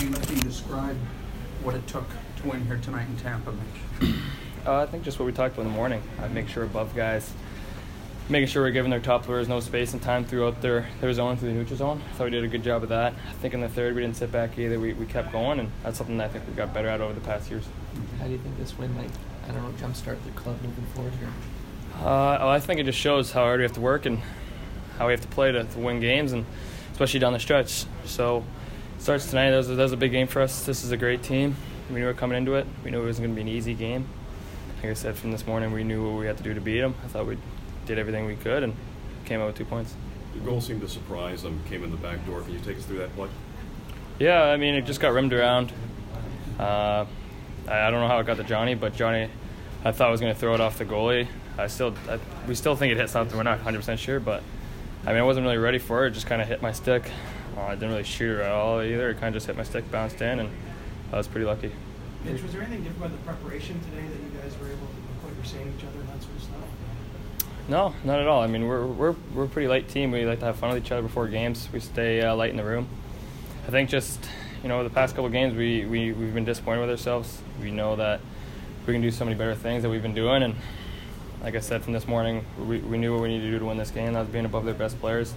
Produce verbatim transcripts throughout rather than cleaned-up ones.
Freddie, can you describe what it took to win here tonight in Tampa, Mitch? Uh, I think just what we talked about in the morning. I make sure above guys, making sure we're giving their top players no space and time throughout their, their zone, through the neutral zone. I thought we did a good job of that. I think in the third we didn't sit back either. We, we kept going, and that's something that I think we got better at over the past years. How do you think this win might, I don't know, jumpstart the club moving forward here? Uh, well, I think it just shows how hard we have to work and how we have to play to, to win games, and especially down the stretch. So it starts tonight. That was, that was a big game for us. This is a great team. We knew we were coming into it. We knew it wasn't going to be an easy game. Like I said, from this morning, we knew what we had to do to beat them. I thought we did everything we could and came out with two points. The goal seemed to surprise them, came in the back door. Can you take us through that play? Yeah, I mean, it just got rimmed around. Uh, I, I don't know how it got to Johnny, but Johnny, I thought was going to throw it off the goalie. I still, I, we still think it hit something. We're not one hundred percent sure, but I mean, I wasn't really ready for it. It just kind of hit my stick. Uh, I didn't really shoot it at all either. It kind of just hit my stick, bounced in, and I was pretty lucky. Mitch, was there anything different about the preparation today that you guys were able to, what you're saying to each other and that sort of stuff? No, not at all. I mean, we're we're we're a pretty light team. We like to have fun with each other before games. We stay uh, light in the room. I think just, you know, the past couple of games we, we, we've been disappointed with ourselves. We know that we can do so many better things that we've been doing, and like I said from this morning, we, we knew what we needed to do to win this game. That was being above their best players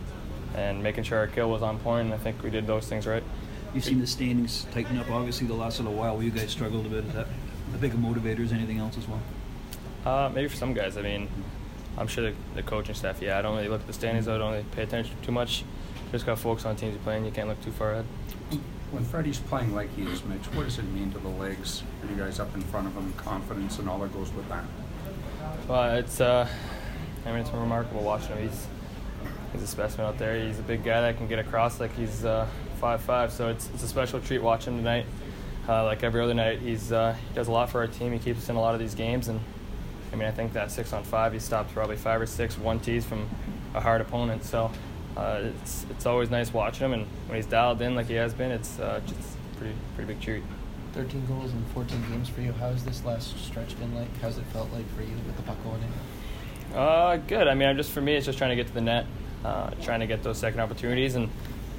and making sure our kill was on point, and I think we did those things right. You've seen the standings tighten up, obviously, the last little while where you guys struggled a bit. Is that a big motivator as anything else as well? Uh, maybe for some guys. I mean, I'm sure the, the coaching staff, yeah, I don't really look at the standings. I don't really pay attention too much. Just got to focus on teams you're playing. You can't look too far ahead. When Freddie's playing like he is, Mitch, what does it mean to the legs? Are you guys up in front of him, confidence and all that goes with that? Well, it's, uh, I mean, it's remarkable watching him. He's, he's a specimen out there. He's a big guy that can get across like he's uh, five five, so it's, it's a special treat watching him tonight. Uh, like every other night, he's uh, he does a lot for our team. He keeps us in a lot of these games, and I mean, I think that six on five, he stopped probably five or six one-tees from a hard opponent. So uh, it's it's always nice watching him, and when he's dialed in like he has been, it's uh, just pretty pretty big treat. thirteen goals in fourteen games for you. How has this last stretch been like? How's it felt like for you with the puck going in? Uh, good. I mean, just for me, it's just trying to get to the net, uh, trying to get those second opportunities, and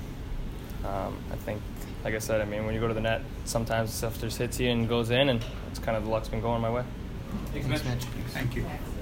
um, I think, like I said, I mean, when you go to the net, sometimes stuff just hits you and goes in, and it's kind of the luck's been going my way. Thanks, Mitch. Thank you.